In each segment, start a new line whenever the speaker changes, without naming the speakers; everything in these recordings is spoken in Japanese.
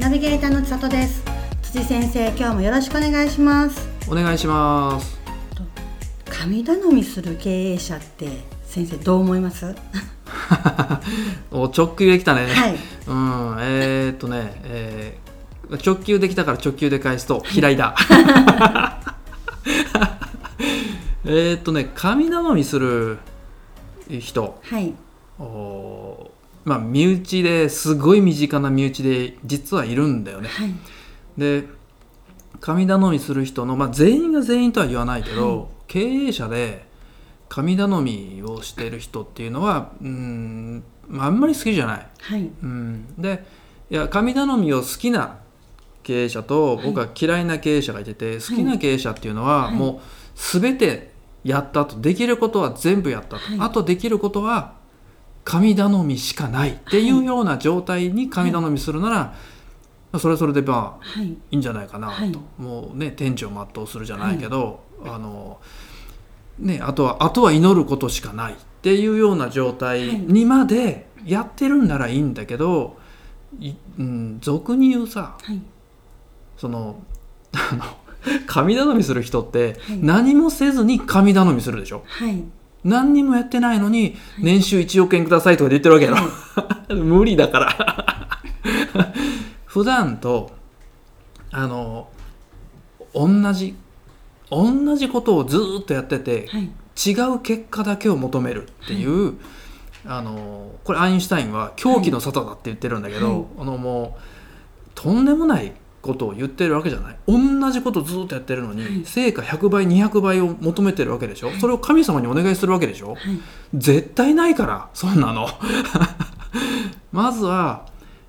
ナビゲーターの千里です。辻先生、今日もよろしくお願いします。
お願いします。
神頼みする経営者って先生どう思います？
直球できたね。
はい。
直球できたから直球で返すと嫌いだ。神頼みする人、
はい。
身内ですごい身近な身内で実はいるんだよね。
はい。
で、神頼みする人の、全員が全員とは言わないけど、
はい、
経営者で神頼みをしている人っていうのはあんまり好きじゃない。
はい。
で、神頼みを好きな経営者と僕は嫌いな経営者がいてて、好きな経営者っていうのはもう全てやったと、できることは全部やったと、あとできることは神頼みしかないっていうような状態に神頼みするなら、それはそれでいいんじゃないかなと、もうね、天地を全うするじゃないけど、あとは祈ることしかないっていうような状態にまでやってるんならいいんだけど、俗に言うさ、神頼みする人って何もせずに神頼みするでしょ。何にもやってないのに年収1億円くださいとかで言ってるわけやろ。無理だから普段と同じことをずっとやってて、違う結果だけを求めるっていう、これアインシュタインは狂気の沙汰だって言ってるんだけど、もうとんでもないことを言ってるわけじゃない。同じことをずっとやってるのに、成果100倍200倍を求めてるわけでしょ。それを神様にお願いするわけでしょ。絶対ないからそんなのまずは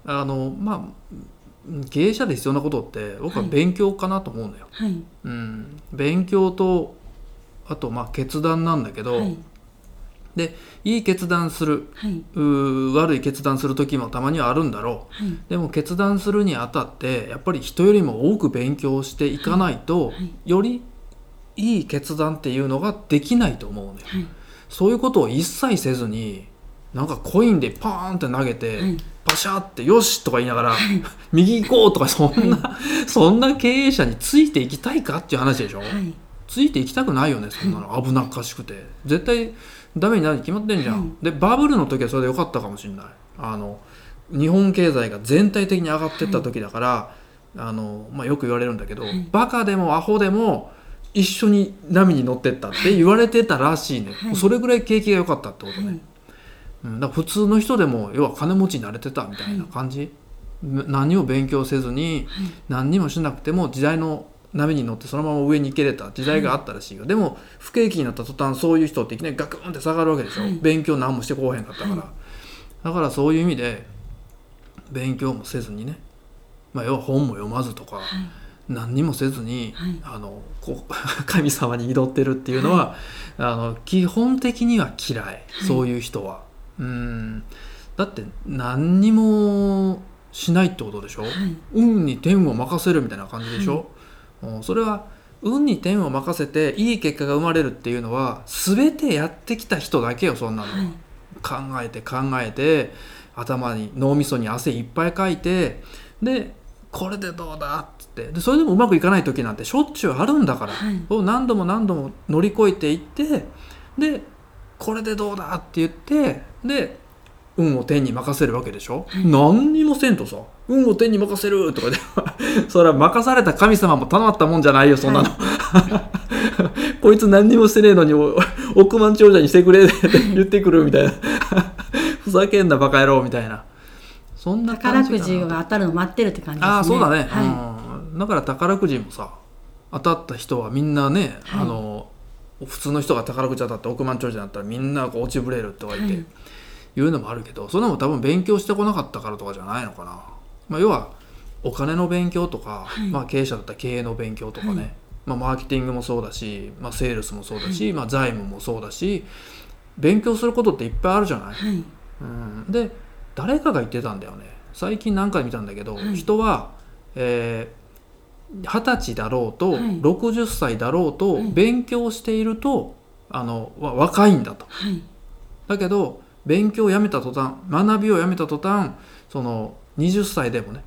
経営者で必要なことって僕は勉強かなと思うんだよ。勉強とあと決断なんだけど、でいい決断する、悪い決断する時もたまにはあるんだろう、でも決断するにあたってやっぱり人よりも多く勉強していかないと、よりいい決断っていうのができないと思うのよ。そういうことを一切せずになんかコインでパーンって投げて、パシャってよしとか言いながら、右行こうとかそんな経営者についていきたいかっていう話でしょ。ついていきたくないよね。そんなの危なっかしくて絶対ダメになるに決まってんじゃん。でバブルの時はそれで良かったかもしれない。日本経済が全体的に上がってった時だから、よく言われるんだけど、バカでもアホでも一緒に波に乗ってったって言われてたらしいね。それぐらい景気が良かったってことね。だから普通の人でも要は金持ちになれてたみたいな感じ、何を勉強せずに、何にもしなくても時代の波に乗ってそのまま上に行けれた時代があったらしいよ。でも不景気になった途端そういう人っていきなりガクンって下がるわけでしょ。勉強何もしてこうへんかったから、だからそういう意味で勉強もせずにね、要は本も読まずとか、何にもせずに、神様に祈ってるっていうのは、基本的には嫌い、そういう人は。だって何にもしないってことでしょ。運に天を任せるみたいな感じでしょ。それは運に天を任せていい結果が生まれるっていうのは全てやってきた人だけよ。そんなの、考えて頭に脳みそに汗いっぱいかいて、でこれでどうだっつって、でそれでもうまくいかない時なんてしょっちゅうあるんだから、何度も乗り越えていって、でこれでどうだって言って、で運を天に任せるわけでしょ。何にもせんとさ、運を天に任せるとかでそれは任された神様もたまったもんじゃないよ、そんなの、こいつ何にもしてねえのに億万長者にしてくれって言ってくるみたいなふざけんなバカ野郎みたいな、そんな感じかな。
宝くじが当たるの待ってるって感じですね。
そうだね、だから宝くじもさ、当たった人はみんなね、普通の人が宝くじ当たって億万長者になったらみんな落ちぶれるとか言って、いうのもあるけど、それも多分勉強してこなかったからとかじゃないのかな。要はお金の勉強とか、経営者だったら経営の勉強とかね、マーケティングもそうだし、セールスもそうだし、財務もそうだし、勉強することっていっぱいあるじゃない。で誰かが言ってたんだよね、最近何回見たんだけど、人は、20歳だろうと、60歳だろうと、勉強していると若いんだと、だけど勉強をやめた途端、学びをやめた途端、その20歳でもね、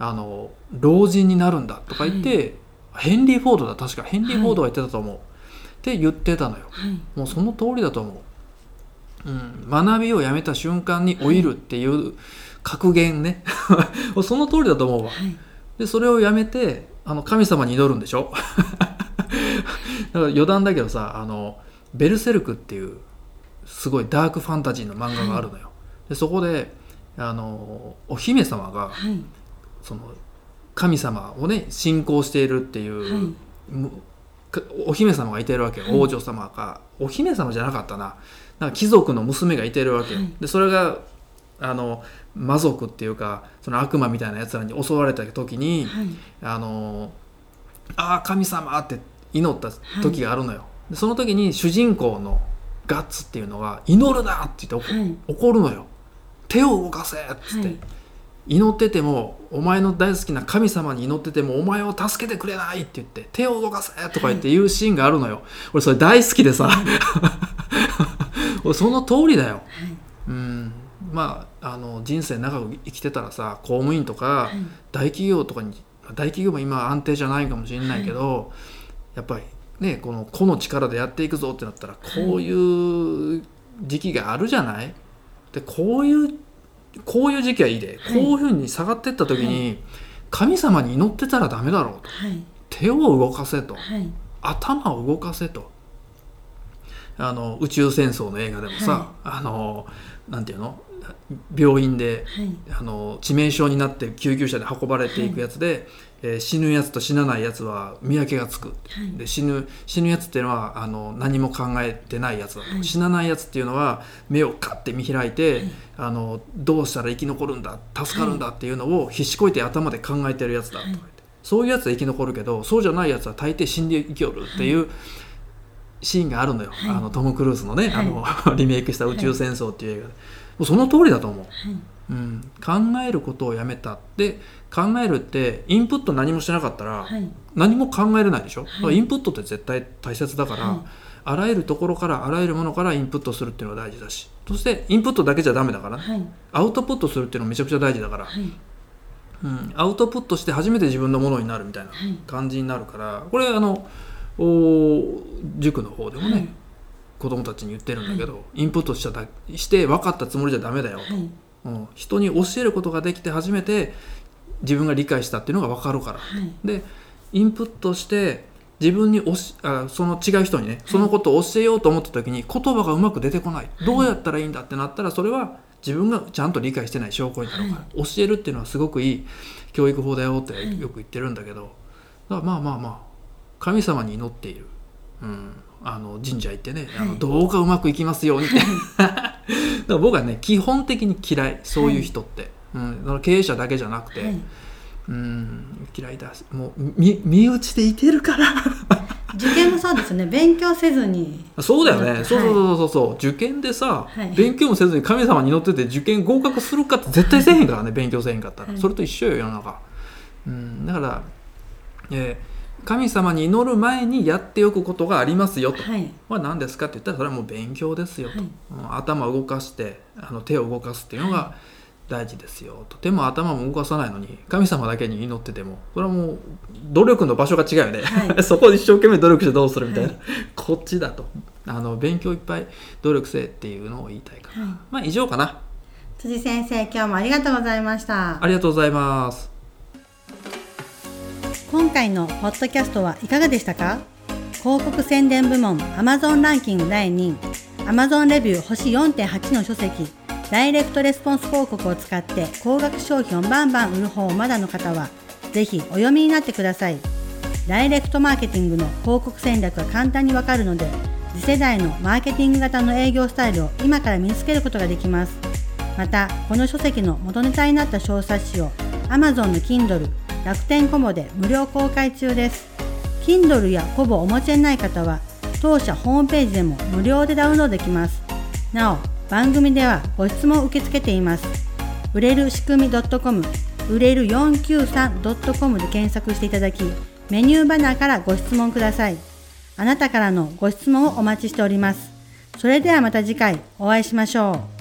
老人になるんだとか言って、ヘンリー・フォードだ、確かヘンリー・フォードが言ってたと思う、って言ってたのよ、もうその通りだと思う、学びをやめた瞬間に老いるっていう格言ねその通りだと思うわ、でそれをやめて神様に祈るんでしょだから余談だけどさ、ベルセルクっていうすごいダークファンタジーの漫画があるのよ、でそこでお姫様が、その神様をね信仰しているっていう、お姫様がいてるわけよ、王女様かお姫様じゃなかったな、なんか貴族の娘がいてるわけよ、でそれが魔族っていうかその悪魔みたいなやつらに襲われた時に、神様って祈った時があるのよ、でその時に主人公のガッツっていうのが祈るなって言って怒るのよ、手を動かせっつって、祈っててもお前の大好きな神様に祈っててもお前を助けてくれないって言って手を動かせとか言って言うシーンがあるのよ、俺それ大好きでさ俺その通りだよ、人生長く生きてたらさ、公務員とか大企業とかに、大企業も今安定じゃないかもしれないけど、やっぱりねこの個の力でやっていくぞってなったらこういう時期があるじゃない、でこういう時期はいいで、こういうふうに下がっていった時に、神様に祈ってたらダメだろうと、手を動かせと、頭を動かせと、宇宙戦争の映画でもさ、なんていうの、病院で、致命傷になって救急車で運ばれていくやつで、死ぬやつと死なないやつは見分けがつく、で死ぬやつっていうのは何も考えてないやつだと、死なないやつっていうのは目をカッて見開いて、どうしたら生き残るんだ助かるんだっていうのを必死こいて頭で考えてるやつだとか言って、そういうやつは生き残るけどそうじゃないやつは大抵死んで生きよるっていうシーンがあるのよ、トム・クルーズのね、リメイクした宇宙戦争っていう映画で、もうその通りだと思う、考えることをやめた。で考えるってインプット何もしなかったら何も考えれないでしょ、インプットって絶対大切だから、あらゆるところからあらゆるものからインプットするっていうのが大事だし、そしてインプットだけじゃダメだから、アウトプットするっていうのもめちゃくちゃ大事だから、アウトプットして初めて自分のものになるみたいな感じになるから、これ塾の方でもね、子供たちに言ってるんだけど、インプットして分かったつもりじゃダメだよと、人に教えることができて初めて自分が理解したっていうのが分かるから、でインプットして自分にその違う人にねそのことを教えようと思った時に言葉がうまく出てこない、どうやったらいいんだってなったら、それは自分がちゃんと理解してない証拠になるから、教えるっていうのはすごくいい教育法だよってよく言ってるんだけど、だからまあ神様に祈っている、神社行ってね、どうかうまくいきますようにってだから僕はね基本的に嫌い、そういう人って、経営者だけじゃなくて、嫌いだし、もう身内でいてるから
受験もそうですね、勉強せずに。
そうだよね、そう受験でさ、勉強もせずに神様に祈ってて受験合格するかって絶対せえへんからね、勉強せえへんかったら、それと一緒よ世の中、だから、神様に祈る前にやっておくことがありますよと、何ですかって言ったらそれはもう勉強ですよと、頭を動かして手を動かすっていうのが大事ですよと。手も頭も動かさないのに神様だけに祈っててもそれはもう努力の場所が違うよね、そこで一生懸命努力してどうするみたいな、こっちだと勉強いっぱい努力せえっていうのを言いたいから、以上かな。
辻先生、今日もありがとうございました。
ありがとうございます。
今回のポッドキャストはいかがでしたか？広告宣伝部門 Amazon ランキング第2位、 Amazon レビュー星 4.8 の書籍、ダイレクトレスポンス広告を使って高額商品をバンバン売る方をまだの方はぜひお読みになってください。ダイレクトマーケティングの広告戦略が簡単にわかるので、次世代のマーケティング型の営業スタイルを今から身につけることができます。またこの書籍の元ネタになった小冊子を Amazon の Kindle、楽天コボで無料公開中です。 Kindle やコボをお持ちでない方は当社ホームページでも無料でダウンロードできます。なお番組ではご質問を受け付けています。売れる仕組み .com、 売れる 493.com で検索していただき、メニューバナーからご質問ください。あなたからのご質問をお待ちしております。それではまた次回お会いしましょう。